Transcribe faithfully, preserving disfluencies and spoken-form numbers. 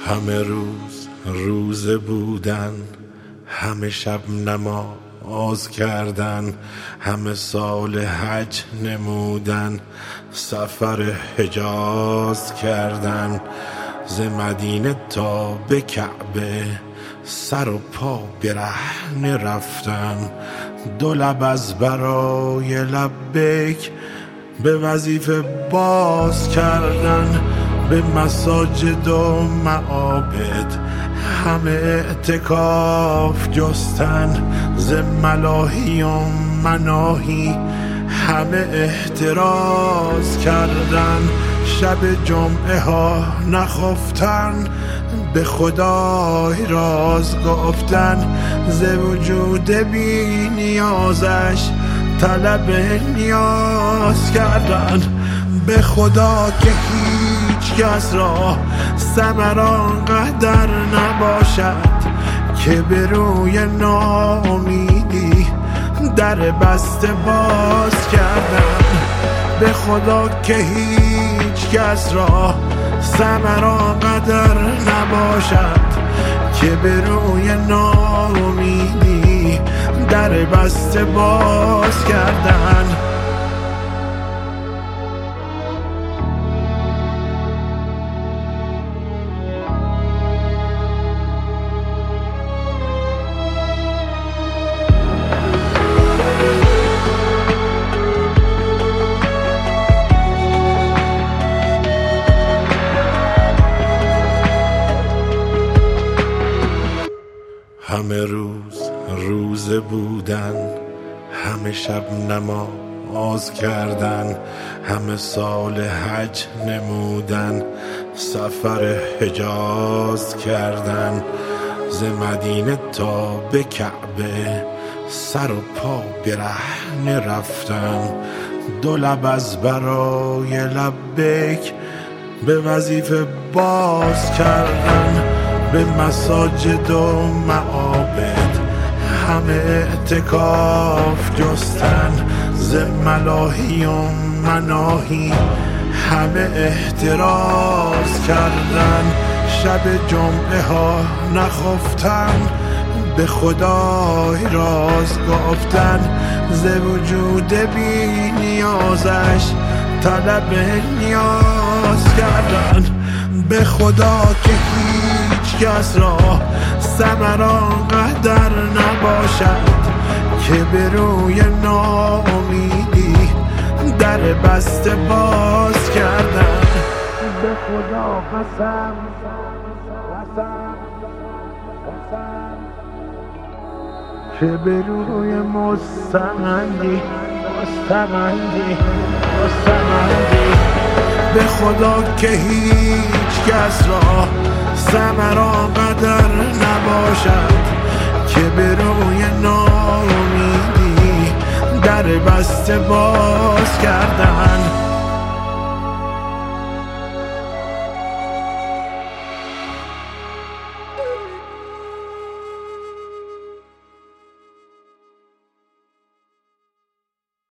همه روز روزه بودن، همه شب نماز کردن، همه سال حج نمودن، سفر حجاز کردن، ز مدینه تا به کعبه سر و پا برهنه رفتن، دو لب از برای لبیک به وظیفه باز کردن، به مساجد و معابد همه اعتکاف جستن، ز ملاهی و مناهی همه احتراز کردن، شب جمعه ها نخفتن، به خدای راز گفتن، ز وجود بی نیازش طلب نیاز کردن، به خدا که هیچ کس را ثمر آنقدر نباشد که به روی ناامیدی در بسته باز کردن، به خدا که هیچ کس را ثمر آنقدر نباشد که به روی ناامیدی در بسته باز کردن. همه روز روزه بودن، همه شب نماز کردن، همه سال حج نمودن، سفر حجاز کردن، ز مدینه تا به کعبه سر و پا برهنه رفتن، دو لب از برای لبیک به وظیفه باز کردن، به مساجد و معابد همه اعتکاف جستن، ز ملاهی و مناهی همه احتراز کردن، شب جمعه ها نخفتن، به خدای راز گفتن، ز وجود بی نیازش طلب نیاز کردن، به خدا که هیچ کس را ثمر آنقدر نباشد که به روی ناامیدی در بسته باز کردن، به خدا قسم قسم قسم که به روی مستمندی مستمندی مستمندی به خدا که هیچ کس را ثمر آنقدر نباشد که به روی ناامیدی در بسته باز کردن.